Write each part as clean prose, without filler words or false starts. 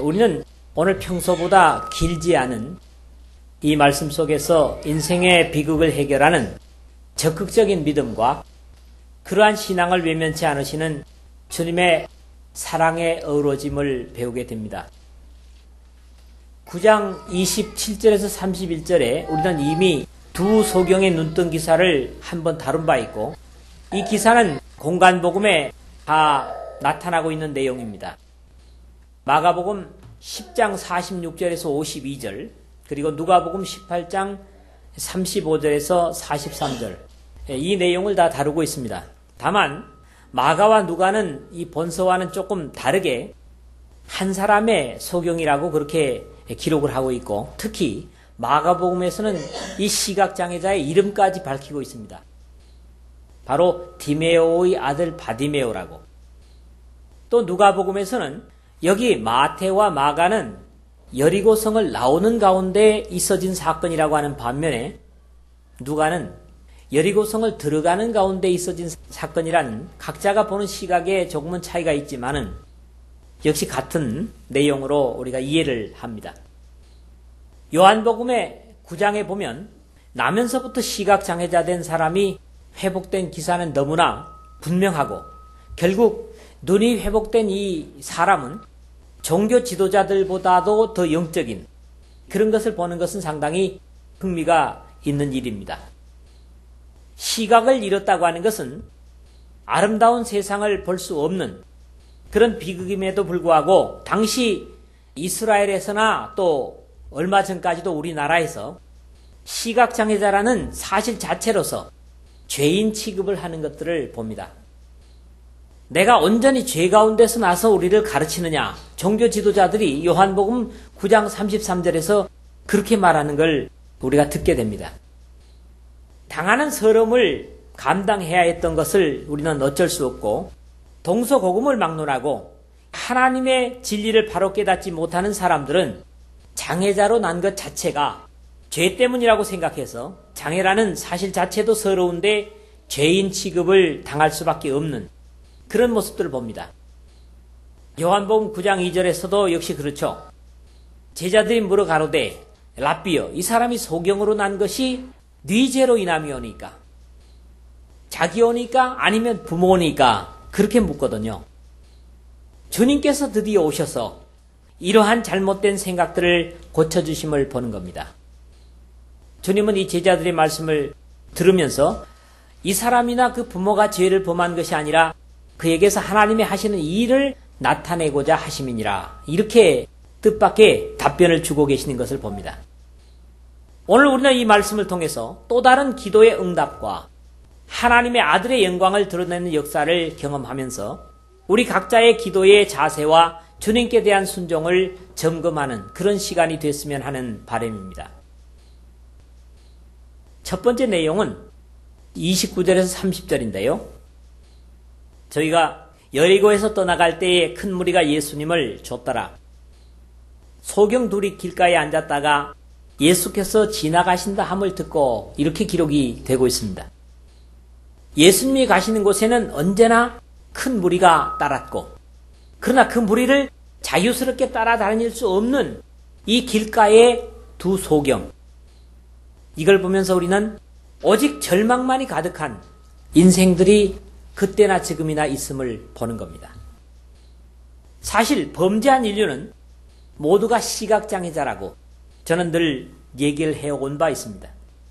우리는 오늘 평소보다 길지 않은 이 말씀 속에서 인생의 비극을 해결하는 적극적인 믿음과 그러한 신앙을 외면치 않으시는 주님의 사랑의 어우러짐을 배우게 됩니다. 9장 27절에서 31절에 우리는 이미 두 소경의 눈뜬 기사를 한번 다룬 바 있고, 이 기사는 공간복음에 다 나타나고 있는 내용입니다. 마가복음 10장 46절에서 52절, 그리고 누가복음 18장 35절에서 43절, 이 내용을 다 다루고 있습니다. 다만 마가와 누가는 이 본서와는 조금 다르게 한 사람의 소경이라고 그렇게 기록을 하고 있고, 특히 마가복음에서는 이 시각장애자의 이름까지 밝히고 있습니다. 바로 디메오의 아들 바디메오라고. 또 누가복음에서는 여기 마태와 마가는 여리고성을 나오는 가운데 있어진 사건이라고 하는 반면에, 누가는 여리고성을 들어가는 가운데 있어진 사건이라는 각자가 보는 시각에 조금은 차이가 있지만은 역시 같은 내용으로 우리가 이해를 합니다. 요한복음의 9장에 보면 나면서부터 시각장애자 된 사람이 회복된 기사는 너무나 분명하고, 결국 눈이 회복된 이 사람은 종교 지도자들보다도 더 영적인 그런 것을 보는 것은 상당히 흥미가 있는 일입니다. 시각을 잃었다고 하는 것은 아름다운 세상을 볼 수 없는 그런 비극임에도 불구하고, 당시 이스라엘에서나 또 얼마 전까지도 우리나라에서 시각장애자라는 사실 자체로서 죄인 취급을 하는 것들을 봅니다. 내가 온전히 죄 가운데서 나서 우리를 가르치느냐, 종교 지도자들이 요한복음 9장 33절에서 그렇게 말하는 걸 우리가 듣게 됩니다. 당하는 서름을 감당해야 했던 것을 우리는 어쩔 수 없고, 동서고금을 막론하고 하나님의 진리를 바로 깨닫지 못하는 사람들은 장애자로 난 것 자체가 죄 때문이라고 생각해서 장애라는 사실 자체도 서러운데 죄인 취급을 당할 수밖에 없는 그런 모습들을 봅니다. 요한복음 9장 2절에서도 역시 그렇죠. 제자들이 물어 가로되 랍비여, 이 사람이 소경으로 난 것이 네 죄로 인함이오니까, 자기 오니까 아니면 부모 오니까, 그렇게 묻거든요. 주님께서 드디어 오셔서 이러한 잘못된 생각들을 고쳐주심을 보는 겁니다. 주님은 이 제자들의 말씀을 들으면서 이 사람이나 그 부모가 죄를 범한 것이 아니라 그에게서 하나님이 하시는 일을 나타내고자 하심이니라, 이렇게 뜻밖의 답변을 주고 계시는 것을 봅니다. 오늘 우리는 이 말씀을 통해서 또 다른 기도의 응답과 하나님의 아들의 영광을 드러내는 역사를 경험하면서 우리 각자의 기도의 자세와 주님께 대한 순종을 점검하는 그런 시간이 됐으면 하는 바람입니다. 첫 번째 내용은 29절에서 30절인데요. 저희가 여리고에서 떠나갈 때에 큰 무리가 예수님을 쫓더라. 소경 둘이 길가에 앉았다가 예수께서 지나가신다 함을 듣고, 이렇게 기록이 되고 있습니다. 예수님이 가시는 곳에는 언제나 큰 무리가 따랐고, 그러나 그 무리를 자유스럽게 따라다닐 수 없는 이 길가의 두 소경, 이걸 보면서 우리는 오직 절망만이 가득한 인생들이 그때나 지금이나 있음을 보는 겁니다. 사실 범죄한 인류는 모두가 시각장애자라고 저는 늘 얘기를 해온 바 있습니다.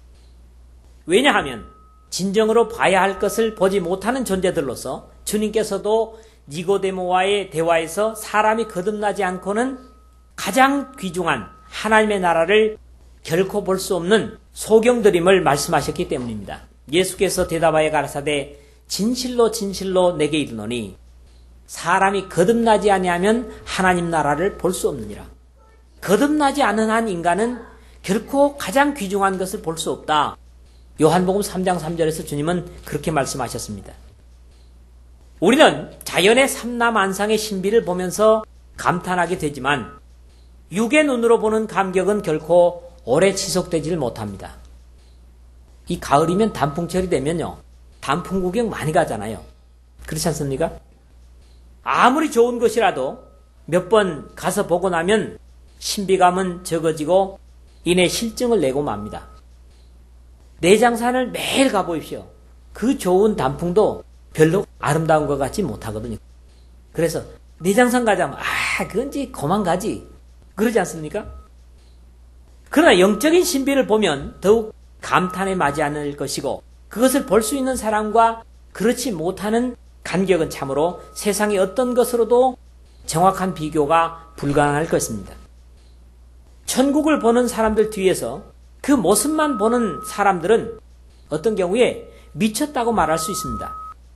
왜냐하면 진정으로 봐야 할 것을 보지 못하는 존재들로서 주님께서도 니고데모와의 대화에서 사람이 거듭나지 않고는 가장 귀중한 하나님의 나라를 결코 볼 수 없는 소경들임을 말씀하셨기 때문입니다. 예수께서 대답하여 가라사대 진실로 진실로 내게 이르노니 사람이 거듭나지 아니하면 하나님 나라를 볼 수 없느니라. 거듭나지 않은 한 인간은 결코 가장 귀중한 것을 볼 수 없다. 요한복음 3장 3절에서 주님은 그렇게 말씀하셨습니다. 우리는 자연의 삼라만상의 신비를 보면서 감탄하게 되지만 육의 눈으로 보는 감격은 결코 오래 지속되지를 못합니다. 이 가을이면 단풍철이 되면요, 단풍 구경 많이 가잖아요. 그렇지 않습니까? 아무리 좋은 것이라도 몇 번 가서 보고 나면 신비감은 적어지고 이내 실증을 내고 맙니다. 내장산을 매일 가보십시오. 그 좋은 단풍도 별로 아름다운 것 같지 못하거든요. 그래서 내장산 가자면 그건지 그만 가지 그러지 않습니까? 그러나 영적인 신비를 보면 더욱 감탄에 맞지 않을 것이고 그것을 볼 수 있는 사람과 그렇지 못하는 간격은 참으로 세상의 어떤 것으로도 정확한 비교가 불가능할 것입니다. 천국을 보는 사람들 뒤에서 그 모습만 보는 사람들은 어떤 경우에 미쳤다고 말할 수 있습니다.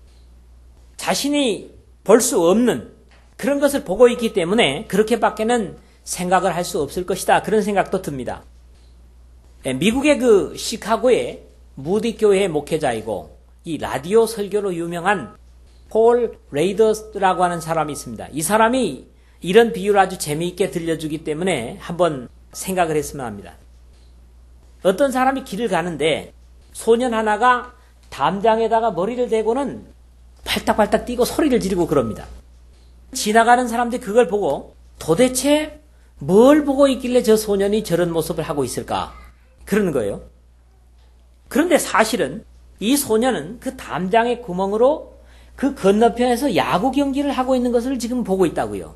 자신이 볼 수 없는 그런 것을 보고 있기 때문에 그렇게밖에는 생각을 할 수 없을 것이다. 그런 생각도 듭니다. 미국의 그 시카고의 무디 교회의 목회자이고 이 라디오 설교로 유명한 폴 레이더스라고 하는 사람이 있습니다. 이 사람이 이런 비유를 아주 재미있게 들려주기 때문에 한번 생각을 했으면 합니다. 어떤 사람이 길을 가는데 소년 하나가 담장에다가 머리를 대고는 팔딱팔딱 뛰고 소리를 지르고 그럽니다. 지나가는 사람들이 그걸 보고 도대체 뭘 보고 있길래 저 소년이 저런 모습을 하고 있을까? 그러는 거예요. 그런데 사실은 이 소년은 그 담장의 구멍으로 그 건너편에서 야구 경기를 하고 있는 것을 지금 보고 있다고요.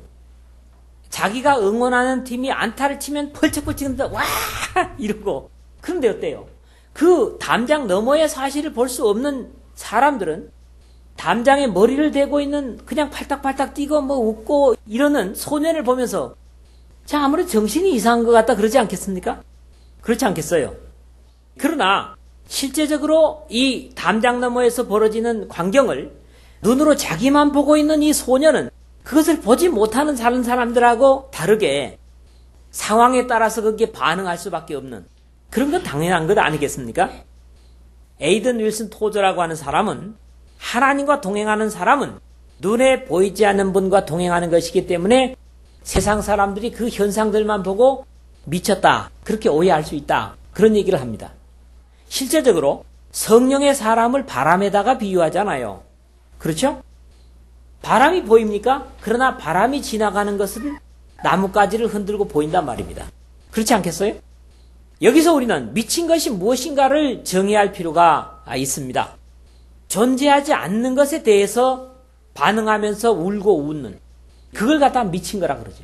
자기가 응원하는 팀이 안타를 치면 펄쩍펄쩍 와 이러고. 그런데 어때요? 그 담장 너머의 사실을 볼 수 없는 사람들은 담장에 머리를 대고 있는 그냥 팔딱팔딱 뛰고 뭐 웃고 이러는 소년을 보면서 자 아무래도 정신이 이상한 것 같다 그러지 않겠습니까? 그렇지 않겠어요? 그러나 실제적으로 이 담장 너머에서 벌어지는 광경을 눈으로 자기만 보고 있는 이 소년은 그것을 보지 못하는 다른 사람들하고 다르게 상황에 따라서 거기에 반응할 수밖에 없는 그런 건 당연한 것 아니겠습니까? 에이든 윌슨 토저라고 하는 사람은 하나님과 동행하는 사람은 눈에 보이지 않는 분과 동행하는 것이기 때문에 세상 사람들이 그 현상들만 보고 미쳤다 그렇게 오해할 수 있다 그런 얘기를 합니다. 실제적으로 성령의 사람을 바람에다가 비유하잖아요. 그렇죠? 바람이 보입니까? 그러나 바람이 지나가는 것은 나뭇가지를 흔들고 보인단 말입니다. 그렇지 않겠어요? 여기서 우리는 미친 것이 무엇인가를 정의할 필요가 있습니다. 존재하지 않는 것에 대해서 반응하면서 울고 웃는 그걸 갖다 미친 거라 그러죠.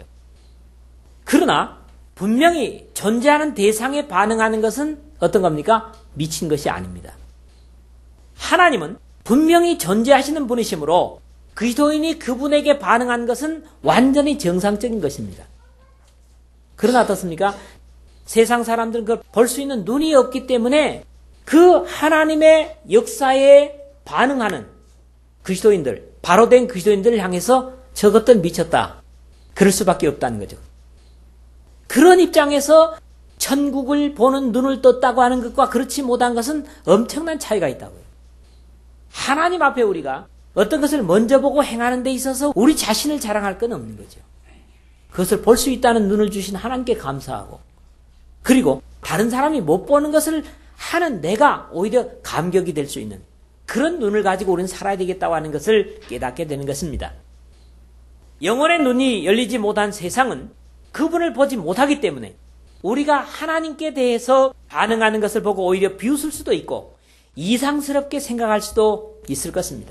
그러나 분명히 존재하는 대상에 반응하는 것은 어떤 겁니까? 미친 것이 아닙니다. 하나님은 분명히 존재하시는 분이시므로 그리스도인이 그분에게 반응한 것은 완전히 정상적인 것입니다. 그러나 어떻습니까? 세상 사람들은 그걸 볼 수 있는 눈이 없기 때문에 그 하나님의 역사에 반응하는 그리스도인들, 바로 된 그리스도인들을 향해서 저것들 미쳤다. 그럴 수밖에 없다는 거죠. 그런 입장에서 천국을 보는 눈을 떴다고 하는 것과 그렇지 못한 것은 엄청난 차이가 있다고요. 하나님 앞에 우리가 어떤 것을 먼저 보고 행하는 데 있어서 우리 자신을 자랑할 건 없는 거죠. 그것을 볼 수 있다는 눈을 주신 하나님께 감사하고 그리고 다른 사람이 못 보는 것을 하는 내가 오히려 감격이 될 수 있는 그런 눈을 가지고 우리는 살아야 되겠다고 하는 것을 깨닫게 되는 것입니다. 영혼의 눈이 열리지 못한 세상은 그분을 보지 못하기 때문에 우리가 하나님께 대해서 반응하는 것을 보고 오히려 비웃을 수도 있고 이상스럽게 생각할 수도 있을 것입니다.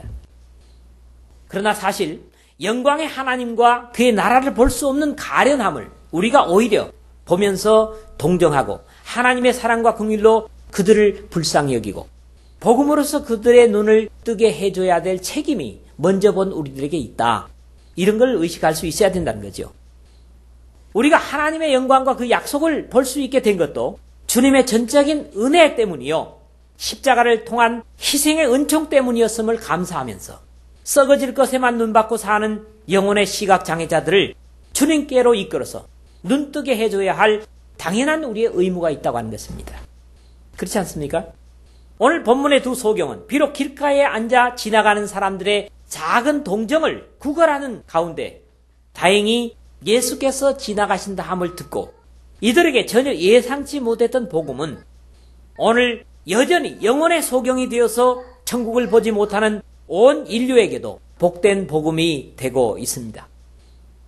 그러나 사실 영광의 하나님과 그의 나라를 볼 수 없는 가련함을 우리가 오히려 보면서 동정하고 하나님의 사랑과 긍휼로 그들을 불쌍히 여기고 복음으로써 그들의 눈을 뜨게 해줘야 될 책임이 먼저 본 우리들에게 있다. 이런 걸 의식할 수 있어야 된다는 거죠. 우리가 하나님의 영광과 그 약속을 볼 수 있게 된 것도 주님의 전적인 은혜 때문이요. 십자가를 통한 희생의 은총 때문이었음을 감사하면서 썩어질 것에만 눈받고 사는 영혼의 시각장애자들을 주님께로 이끌어서 눈뜨게 해줘야 할 당연한 우리의 의무가 있다고 하는 것입니다. 그렇지 않습니까? 오늘 본문의 두 소경은 비록 길가에 앉아 지나가는 사람들의 작은 동정을 구걸하는 가운데 다행히 예수께서 지나가신다 함을 듣고 이들에게 전혀 예상치 못했던 복음은 오늘 여전히 영혼의 소경이 되어서 천국을 보지 못하는 온 인류에게도 복된 복음이 되고 있습니다.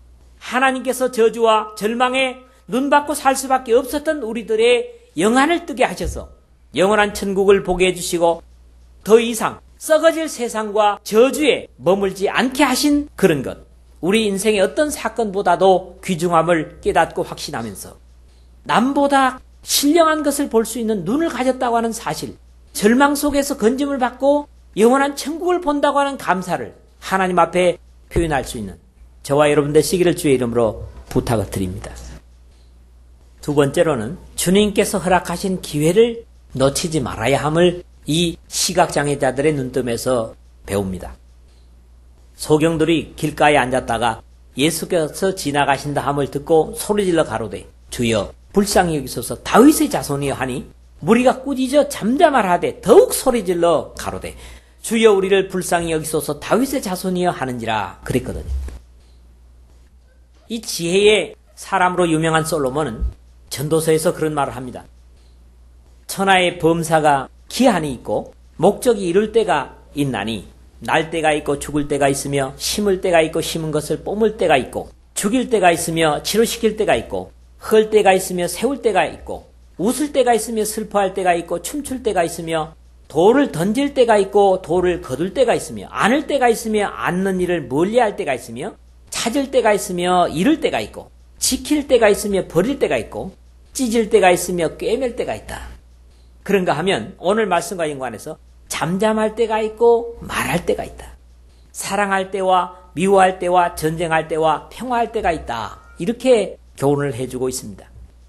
하나님께서 저주와 절망에 눈받고 살 수밖에 없었던 우리들의 영안을 뜨게 하셔서 영원한 천국을 보게 해주시고 더 이상 썩어질 세상과 저주에 머물지 않게 하신 그런 것. 우리 인생의 어떤 사건보다도 귀중함을 깨닫고 확신하면서 남보다 신령한 것을 볼 수 있는 눈을 가졌다고 하는 사실, 절망 속에서 건짐을 받고 영원한 천국을 본다고 하는 감사를 하나님 앞에 표현할 수 있는 저와 여러분 되시기를 주의 이름으로 부탁을 드립니다. 두 번째로는 주님께서 허락하신 기회를 놓치지 말아야 함을 이 시각장애자들의 눈뜸에서 배웁니다. 소경들이 길가에 앉았다가 예수께서 지나가신다 함을 듣고 소리질러 가로되 주여 불쌍히 여기소서 다윗의 자손이여 하니 무리가 꾸짖어 잠잠하되 더욱 소리질러 가로되 주여 우리를 불쌍히 여기소서 다윗의 자손이여 하는지라 그랬거든요. 이 지혜의 사람으로 유명한 솔로몬은 전도서에서 그런 말을 합니다. 천하의 범사가 기한이 있고 목적이 이룰 때가 있나니 날 때가 있고 죽을 때가 있으며 심을 때가 있고 심은 것을 뽐을 때가 있고 죽일 때가 있으며 치료시킬 때가 있고 헐 때가 있으며 세울 때가 있고 웃을 때가 있으며 슬퍼할 때가 있고 춤출 때가 있으며 돌을 던질 때가 있고 돌을 거둘 때가 있으며 안을 때가 있으며 안는 일을 멀리할 때가 있으며 찾을 때가 있으며 잃을 때가 있고 지킬 때가 있으며 버릴 때가 있고 찢을 때가 있으며 꿰맬 때가 있다. 그런가 하면 오늘 말씀과 연관해서 잠잠할 때가 있고 말할 때가 있다. 사랑할 때와 미워할 때와 전쟁할 때와 평화할 때가 있다. 이렇게 교훈을 해주고 있습니다.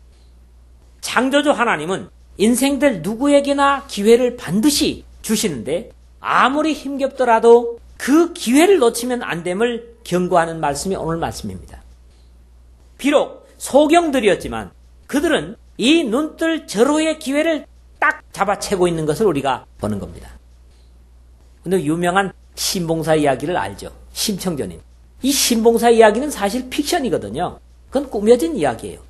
창조주 하나님은 인생들 누구에게나 기회를 반드시 주시는데 아무리 힘겹더라도 그 기회를 놓치면 안 됨을 경고하는 말씀이 오늘 말씀입니다. 비록 소경들이었지만 그들은 이 눈뜰 절호의 기회를 딱 잡아채고 있는 것을 우리가 보는 겁니다. 근데 유명한 신봉사 이야기를 알죠. 심청전인. 이 신봉사 이야기는 사실 픽션이거든요. 그건 꾸며진 이야기예요.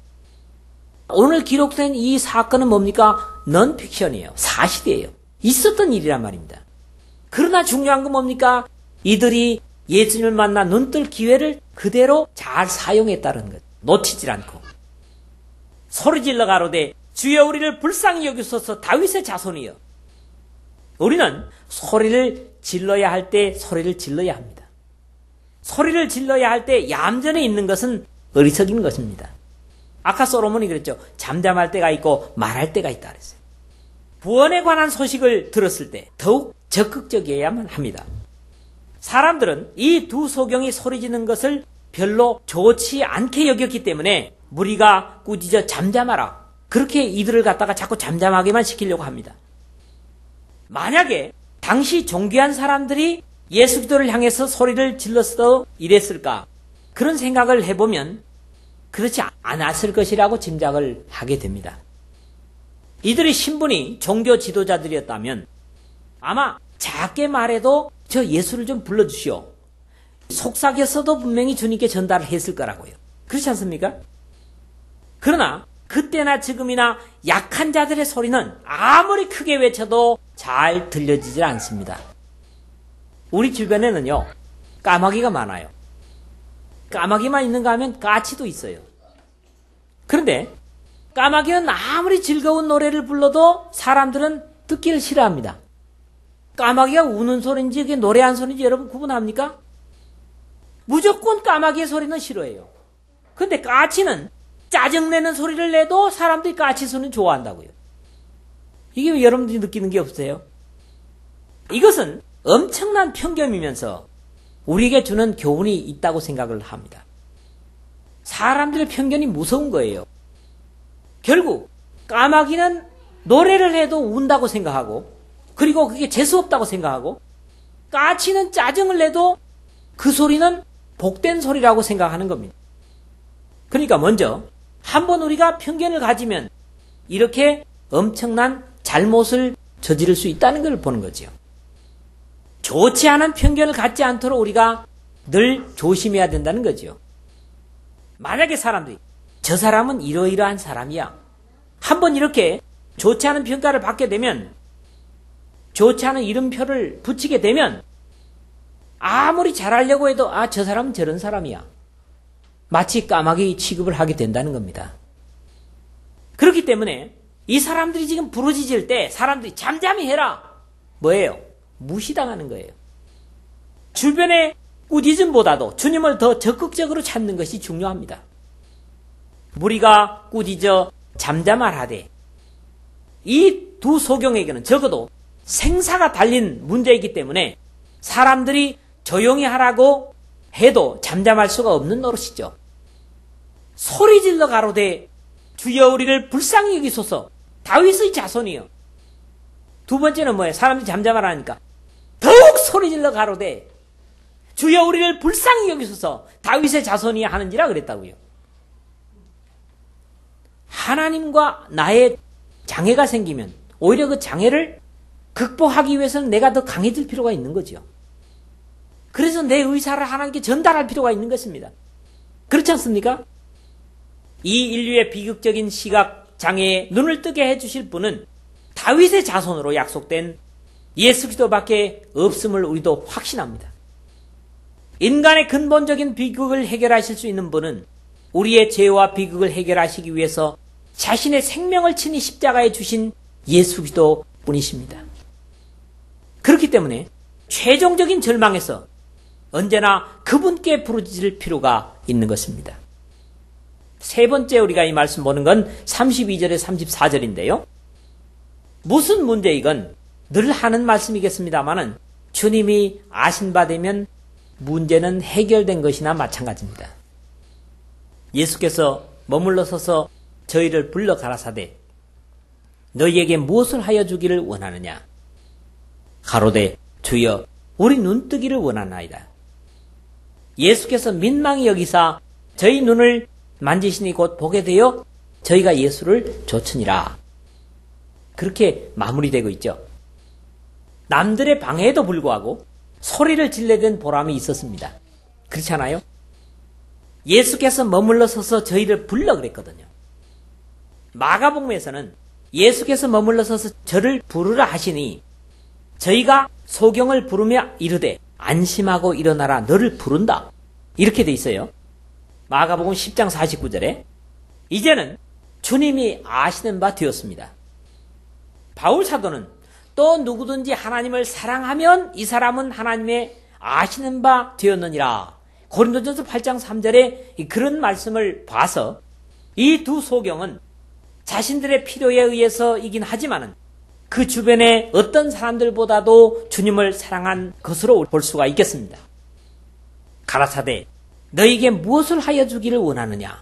오늘 기록된 이 사건은 뭡니까? 넌픽션이에요. 사실이에요. 있었던 일이란 말입니다. 그러나 중요한 건 뭡니까? 이들이 예수님을 만나 눈뜰 기회를 그대로 잘 사용했다는 것. 놓치질 않고. 소리질러 가로되 주여 우리를 불쌍히 여기소서 다윗의 자손이여. 우리는 소리를 질러야 할 때 소리를 질러야 합니다. 소리를 질러야 할 때 얌전히 있는 것은 어리석인 것입니다. 아까 솔로몬이 그랬죠. 잠잠할 때가 있고 말할 때가 있다 그랬어요. 구원에 관한 소식을 들었을 때 더욱 적극적이어야만 합니다. 사람들은 이 두 소경이 소리지는 것을 별로 좋지 않게 여겼기 때문에 무리가 꾸짖어 잠잠하라. 그렇게 이들을 갖다가 자꾸 잠잠하게만 시키려고 합니다. 만약에 당시 존귀한 사람들이 예수 그리스도를 향해서 소리를 질러서 이랬을까? 그런 생각을 해보면 그렇지 않았을 것이라고 짐작을 하게 됩니다. 이들의 신분이 종교 지도자들이었다면 아마 작게 말해도 저 예수를 좀 불러주시오. 속삭였어도 분명히 주님께 전달을 했을 거라고요. 그렇지 않습니까? 그러나 그때나 지금이나 약한 자들의 소리는 아무리 크게 외쳐도 잘 들려지질 않습니다. 우리 주변에는요, 까마귀가 많아요. 까마귀만 있는가 하면 까치도 있어요. 그런데 까마귀는 아무리 즐거운 노래를 불러도 사람들은 듣기를 싫어합니다. 까마귀가 우는 소리인지 그게 노래한 소리인지 여러분 구분합니까? 무조건 까마귀의 소리는 싫어해요. 그런데 까치는 짜증내는 소리를 내도 사람들이 까치 소리는 좋아한다고요. 이게 왜 여러분들이 느끼는 게 없어요? 이것은 엄청난 편견이면서 우리에게 주는 교훈이 있다고 생각을 합니다. 사람들의 편견이 무서운 거예요. 결국 까마귀는 노래를 해도 운다고 생각하고 그리고 그게 재수없다고 생각하고 까치는 짜증을 내도 그 소리는 복된 소리라고 생각하는 겁니다. 그러니까 먼저 한번 우리가 편견을 가지면 이렇게 엄청난 잘못을 저지를 수 있다는 걸 보는 거죠. 좋지 않은 편견을 갖지 않도록 우리가 늘 조심해야 된다는 거죠. 만약에 사람들이 저 사람은 이러이러한 사람이야. 한번 이렇게 좋지 않은 평가를 받게 되면 좋지 않은 이름표를 붙이게 되면 아무리 잘하려고 해도 저 사람은 저런 사람이야. 마치 까마귀 취급을 하게 된다는 겁니다. 그렇기 때문에 이 사람들이 지금 부르짖을 때 사람들이 잠잠히 해라. 뭐예요? 무시당하는 거예요. 주변의 꾸짖음보다도 주님을 더 적극적으로 찾는 것이 중요합니다. 무리가 꾸짖어 잠잠하라되 이 두 소경에게는 적어도 생사가 달린 문제이기 때문에 사람들이 조용히 하라고 해도 잠잠할 수가 없는 노릇이죠. 소리질러 가로되 주여 우리를 불쌍히 여기소서. 다윗의 자손이요. 두 번째는 뭐예요? 사람들이 잠잠하라니까 더욱 소리질러 가로되 주여 우리를 불쌍히 여기소서. 다윗의 자손이 하는지라 그랬다고요. 하나님과 나의 장애가 생기면 오히려 그 장애를 극복하기 위해서는 내가 더 강해질 필요가 있는 거죠. 그래서 내 의사를 하나님께 전달할 필요가 있는 것입니다. 그렇지 않습니까? 이 인류의 비극적인 시각 장애에 눈을 뜨게 해주실 분은 다윗의 자손으로 약속된 예수 그리스도밖에 없음을 우리도 확신합니다. 인간의 근본적인 비극을 해결하실 수 있는 분은 우리의 죄와 비극을 해결하시기 위해서 자신의 생명을 친히 십자가에 주신 예수 그리스도 뿐이십니다. 그렇기 때문에 최종적인 절망에서 언제나 그분께 부르짖을 필요가 있는 것입니다. 세 번째 우리가 이 말씀 보는 건 32절에 34절인데요. 무슨 문제이건 늘 하는 말씀이겠습니다마는 주님이 아신 바 되면 문제는 해결된 것이나 마찬가지입니다. 예수께서 머물러 서서 저희를 불러 가라사대 너희에게 무엇을 하여 주기를 원하느냐? 가로되 주여 우리 눈뜨기를 원하나이다. 예수께서 민망히 여기사 저희 눈을 만지시니 곧 보게 되어 저희가 예수를 좇으니라. 그렇게 마무리되고 있죠. 남들의 방해에도 불구하고 소리를 질러댄 보람이 있었습니다. 그렇지 않아요? 예수께서 머물러 서서 저희를 불러 그랬거든요. 마가복음에서는 예수께서 머물러 서서 저를 부르라 하시니 저희가 소경을 부르며 이르되 안심하고 일어나라 너를 부른다. 이렇게 돼 있어요. 마가복음 10장 49절에 이제는 주님이 아시는 바 되었습니다. 바울 사도는 또 누구든지 하나님을 사랑하면 이 사람은 하나님의 아시는 바 되었느니라. 고린도전서 8장 3절에 그런 말씀을 봐서 이 두 소경은 자신들의 필요에 의해서이긴 하지만은 그 주변의 어떤 사람들보다도 주님을 사랑한 것으로 볼 수가 있겠습니다. 가라사대 너에게 무엇을 하여 주기를 원하느냐?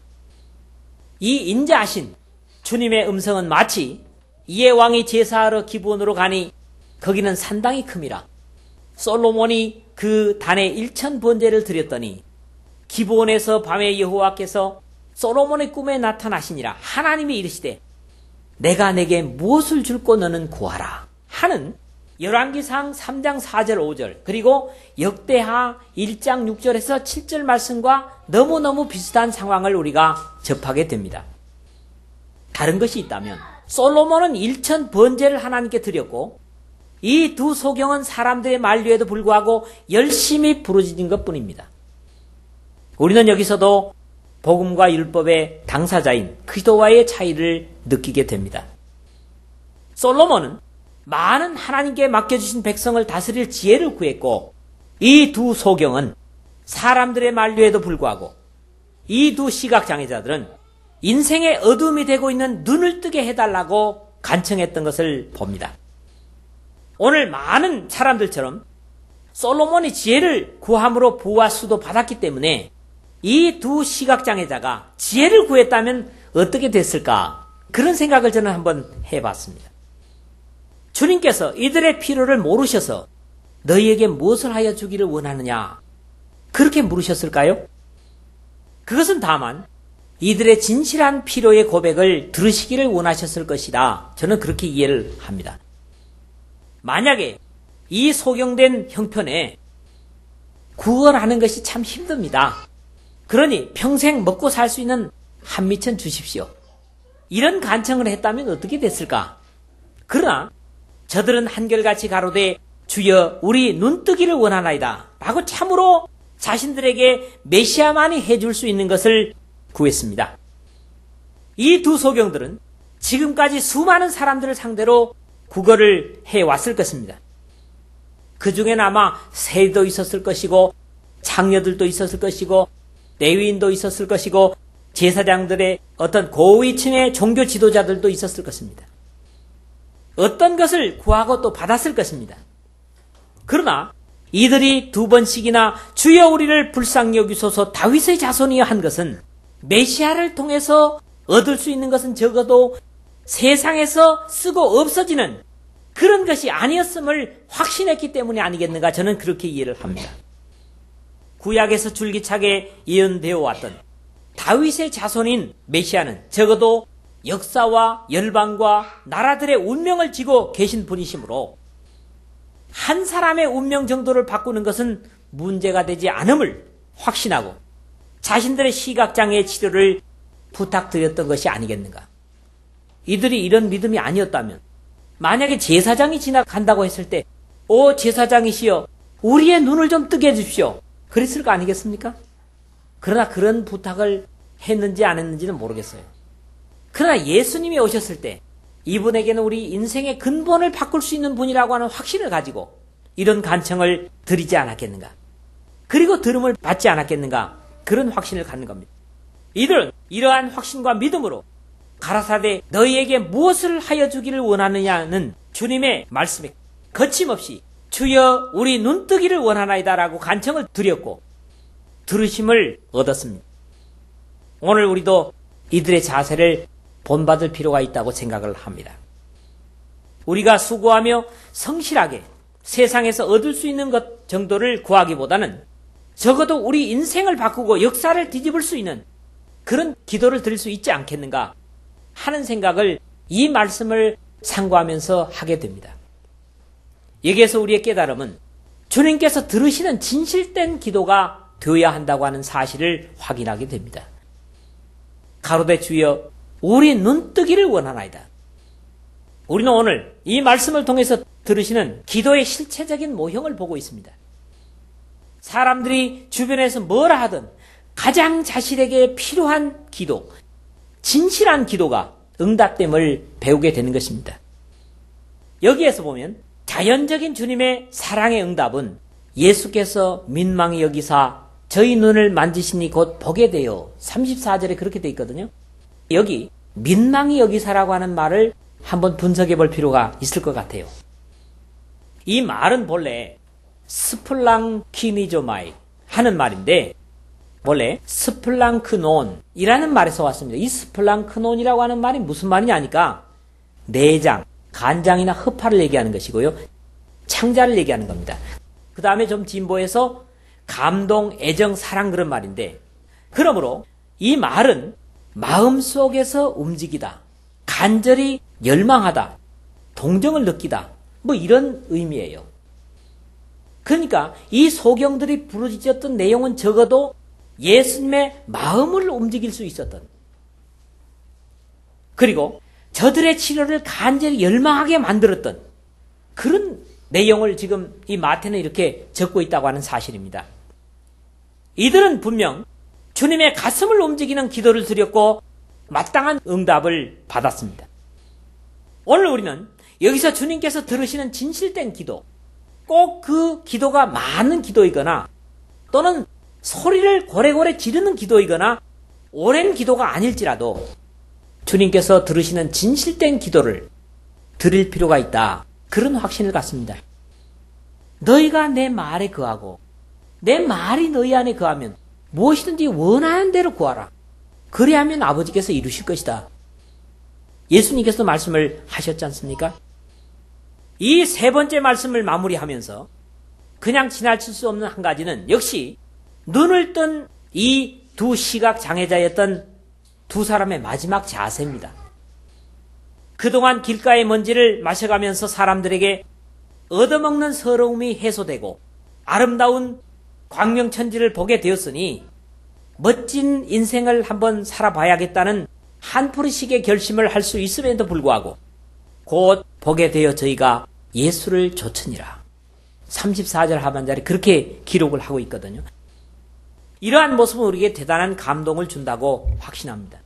이 인자하신 주님의 음성은 마치 이에 왕이 제사하러 기브온으로 가니 거기는 상당히 큼이라. 솔로몬이 그 단에 1000번제를 드렸더니 기브온에서 밤에 여호와께서 솔로몬의 꿈에 나타나시니라. 하나님이 이르시되 내가 내게 무엇을 줄고 너는 구하라 하는 열왕기상 3장 4절 5절 그리고 역대하 1장 6절에서 7절 말씀과 너무너무 비슷한 상황을 우리가 접하게 됩니다. 다른 것이 있다면 솔로몬은 1000번제를 하나님께 드렸고 이 두 소경은 사람들의 만류에도 불구하고 열심히 부르짖은 것뿐입니다. 우리는 여기서도 복음과 율법의 당사자인 그리스도와의 차이를 느끼게 됩니다. 솔로몬은 많은 하나님께 맡겨주신 백성을 다스릴 지혜를 구했고 이 두 소경은 사람들의 만류에도 불구하고 이 두 시각장애자들은 인생의 어둠이 되고 있는 눈을 뜨게 해달라고 간청했던 것을 봅니다. 오늘 많은 사람들처럼 솔로몬이 지혜를 구함으로 부와 수도 받았기 때문에 이 두 시각장애자가 지혜를 구했다면 어떻게 됐을까? 그런 생각을 저는 한번 해봤습니다. 주님께서 이들의 필요를 모르셔서 너희에게 무엇을 하여 주기를 원하느냐? 그렇게 물으셨을까요? 그것은 다만 이들의 진실한 필요의 고백을 들으시기를 원하셨을 것이다. 저는 그렇게 이해를 합니다. 만약에 이 소경된 형편에 구원하는 것이 참 힘듭니다. 그러니 평생 먹고 살 수 있는 한미천 주십시오. 이런 간청을 했다면 어떻게 됐을까? 그러나 저들은 한결같이 가로되 주여 우리 눈뜨기를 원하나이다 라고 참으로 자신들에게 메시아만이 해줄 수 있는 것을 구했습니다. 이 두 소경들은 지금까지 수많은 사람들을 상대로 구걸을 해왔을 것입니다. 그 중엔 아마 세리도 있었을 것이고 창녀들도 있었을 것이고 레위인도 있었을 것이고 제사장들의 어떤 고위층의 종교 지도자들도 있었을 것입니다. 어떤 것을 구하고 또 받았을 것입니다. 그러나 이들이 두 번씩이나 주여 우리를 불쌍히 여기소서 다윗의 자손이여 한 것은 메시아를 통해서 얻을 수 있는 것은 적어도 세상에서 쓰고 없어지는 그런 것이 아니었음을 확신했기 때문이 아니겠는가, 저는 그렇게 이해를 합니다. 구약에서 줄기차게 예언되어 왔던 다윗의 자손인 메시아는 적어도 역사와 열방과 나라들의 운명을 지고 계신 분이시므로 한 사람의 운명 정도를 바꾸는 것은 문제가 되지 않음을 확신하고 자신들의 시각장애의 치료를 부탁드렸던 것이 아니겠는가. 이들이 이런 믿음이 아니었다면 만약에 제사장이 지나간다고 했을 때 오 제사장이시여 우리의 눈을 좀 뜨게 해주십시오, 그랬을 거 아니겠습니까? 그러나 그런 부탁을 했는지 안 했는지는 모르겠어요. 그러나 예수님이 오셨을 때 이분에게는 우리 인생의 근본을 바꿀 수 있는 분이라고 하는 확신을 가지고 이런 간청을 드리지 않았겠는가, 그리고 들음을 받지 않았겠는가, 그런 확신을 갖는 겁니다. 이들은 이러한 확신과 믿음으로 가라사대 너희에게 무엇을 하여 주기를 원하느냐는 주님의 말씀에 거침없이 주여 우리 눈뜨기를 원하나이다 라고 간청을 드렸고 들으심을 얻었습니다. 오늘 우리도 이들의 자세를 본받을 필요가 있다고 생각을 합니다. 우리가 수고하며 성실하게 세상에서 얻을 수 있는 것 정도를 구하기보다는 적어도 우리 인생을 바꾸고 역사를 뒤집을 수 있는 그런 기도를 드릴 수 있지 않겠는가 하는 생각을 이 말씀을 상고하면서 하게 됩니다. 여기에서 우리의 깨달음은 주님께서 들으시는 진실된 기도가 되어야 한다고 하는 사실을 확인하게 됩니다. 가로되 주여 우리 눈뜨기를 원하나이다. 우리는 오늘 이 말씀을 통해서 들으시는 기도의 실체적인 모형을 보고 있습니다. 사람들이 주변에서 뭐라 하든 가장 자신에게 필요한 기도, 진실한 기도가 응답됨을 배우게 되는 것입니다. 여기에서 보면 자연적인 주님의 사랑의 응답은 예수께서 민망히 여기사 저희 눈을 만지시니 곧 보게 되어 34절에 그렇게 돼 있거든요. 여기 민망히 여기사라고 하는 말을 한번 분석해 볼 필요가 있을 것 같아요. 이 말은 본래 스플랑키니조마이 하는 말인데 원래 스플랑크논이라는 말에서 왔습니다. 이 스플랑크논이라고 하는 말이 무슨 말이냐 하니까 내장, 간장이나 허파를 얘기하는 것이고요. 창자를 얘기하는 겁니다. 그 다음에 좀 진보해서 감동, 애정, 사랑 그런 말인데 그러므로 이 말은 마음속에서 움직이다, 간절히 열망하다, 동정을 느끼다, 뭐 이런 의미예요. 그러니까 이 소경들이 부르짖었던 내용은 적어도 예수님의 마음을 움직일 수 있었던, 그리고 저들의 치료를 간절히 열망하게 만들었던 그런 내용을 지금 이 마태는 이렇게 적고 있다고 하는 사실입니다. 이들은 분명 주님의 가슴을 움직이는 기도를 드렸고 마땅한 응답을 받았습니다. 오늘 우리는 여기서 주님께서 들으시는 진실된 기도, 꼭 그 기도가 많은 기도이거나 또는 소리를 고래고래 지르는 기도이거나 오랜 기도가 아닐지라도 주님께서 들으시는 진실된 기도를 드릴 필요가 있다, 그런 확신을 갖습니다. 너희가 내 말에 거하고 내 말이 너희 안에 거하면 무엇이든지 원하는 대로 구하라. 그리하면 아버지께서 이루실 것이다. 예수님께서 말씀을 하셨지 않습니까? 이 세 번째 말씀을 마무리하면서 그냥 지나칠 수 없는 한 가지는 역시 눈을 뜬 이 두 시각 장애자였던 두 사람의 마지막 자세입니다. 그동안 길가의 먼지를 마셔가면서 사람들에게 얻어먹는 서러움이 해소되고 아름다운 광명천지를 보게 되었으니 멋진 인생을 한번 살아봐야겠다는 한풀이식의 결심을 할 수 있음에도 불구하고 곧 보게 되어 저희가 예수를 좇으니라. 34절 하반절에 그렇게 기록을 하고 있거든요. 이러한 모습은 우리에게 대단한 감동을 준다고 확신합니다.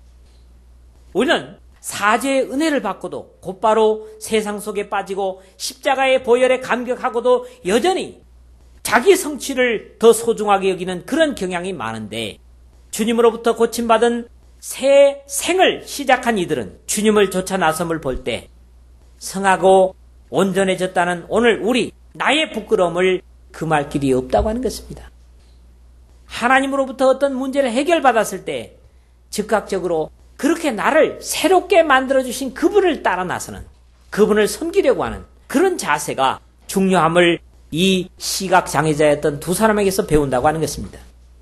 우리는 사죄의 은혜를 받고도 곧바로 세상 속에 빠지고 십자가의 보혈에 감격하고도 여전히 자기 성취를 더 소중하게 여기는 그런 경향이 많은데, 주님으로부터 고침받은 새 생을 시작한 이들은 주님을 쫓아 나섬을 볼 때 성하고 온전해졌다는 오늘 우리 나의 부끄러움을 금할 길이 없다고 하는 것입니다. 하나님으로부터 어떤 문제를 해결받았을 때 즉각적으로 그렇게 나를 새롭게 만들어주신 그분을 따라 나서는, 그분을 섬기려고 하는 그런 자세가 중요함을 이 시각장애자였던 두 사람에게서 배운다고 하는 것입니다.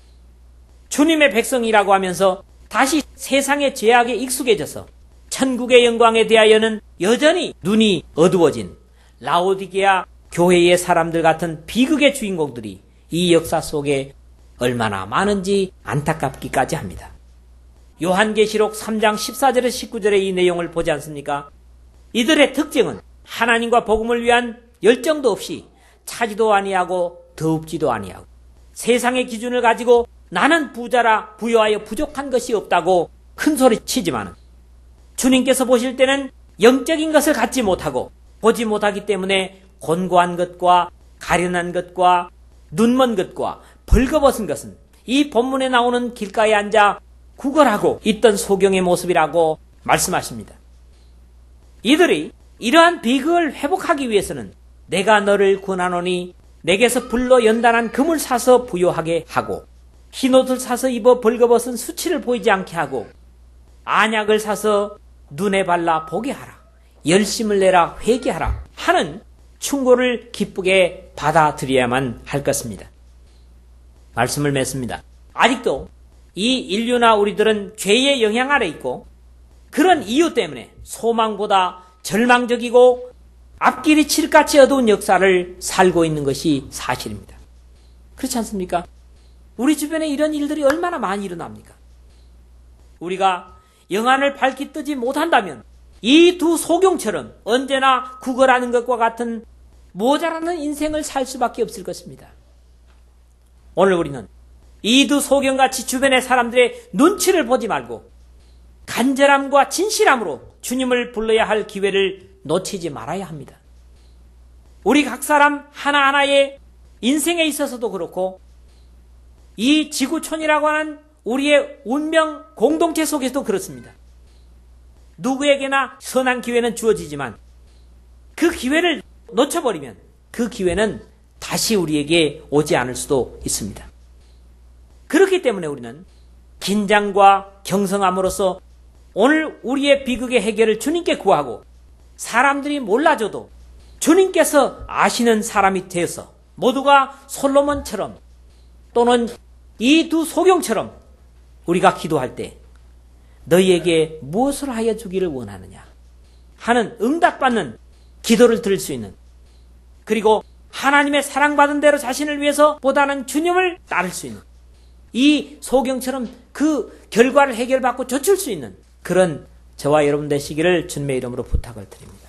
주님의 백성이라고 하면서 다시 세상의 죄악에 익숙해져서 천국의 영광에 대하여는 여전히 눈이 어두워진 라오디게아 교회의 사람들 같은 비극의 주인공들이 이 역사 속에 얼마나 많은지 안타깝기까지 합니다. 요한계시록 3장 14절에서 19절의 이 내용을 보지 않습니까? 이들의 특징은 하나님과 복음을 위한 열정도 없이 차지도 아니하고 더웁지도 아니하고, 세상의 기준을 가지고 나는 부자라 부여하여 부족한 것이 없다고 큰소리 치지만 주님께서 보실 때는 영적인 것을 갖지 못하고 보지 못하기 때문에 곤고한 것과 가련한 것과 눈먼 것과 벌거벗은 것은 이 본문에 나오는 길가에 앉아 구걸하고 있던 소경의 모습이라고 말씀하십니다. 이들이 이러한 비극을 회복하기 위해서는 내가 너를 권하노니 내게서 불로 연단한 금을 사서 부요하게 하고 흰옷을 사서 입어 벌거벗은 수치를 보이지 않게 하고 안약을 사서 눈에 발라 보게 하라, 열심을 내라 회개하라 하는 충고를 기쁘게 받아들여야만 할 것입니다. 말씀을 맺습니다. 아직도 이 인류나 우리들은 죄의 영향 아래 있고 그런 이유 때문에 소망보다 절망적이고 앞길이 칠같이 어두운 역사를 살고 있는 것이 사실입니다. 그렇지 않습니까? 우리 주변에 이런 일들이 얼마나 많이 일어납니까? 우리가 영안을 밝히 뜨지 못한다면 이 두 소경처럼 언제나 구걸하는 것과 같은 모자라는 인생을 살 수밖에 없을 것입니다. 오늘 우리는 이 두 소경같이 주변의 사람들의 눈치를 보지 말고 간절함과 진실함으로 주님을 불러야 할 기회를 놓치지 말아야 합니다. 우리 각 사람 하나하나의 인생에 있어서도 그렇고 이 지구촌이라고 하는 우리의 운명 공동체 속에서도 그렇습니다. 누구에게나 선한 기회는 주어지지만 그 기회를 놓쳐버리면 그 기회는 다시 우리에게 오지 않을 수도 있습니다. 그렇기 때문에 우리는 긴장과 경성함으로써 오늘 우리의 비극의 해결을 주님께 구하고 사람들이 몰라줘도 주님께서 아시는 사람이 되어서 모두가 솔로몬처럼 또는 이 두 소경처럼 우리가 기도할 때 너희에게 무엇을 하여 주기를 원하느냐 하는 응답받는 기도를 들을 수 있는, 그리고 하나님의 사랑받은 대로 자신을 위해서 보다는 주님을 따를 수 있는, 이 소경처럼 그 결과를 해결받고 젖힐 수 있는 그런 저와 여러분 되시기를 주님의 이름으로 부탁을 드립니다.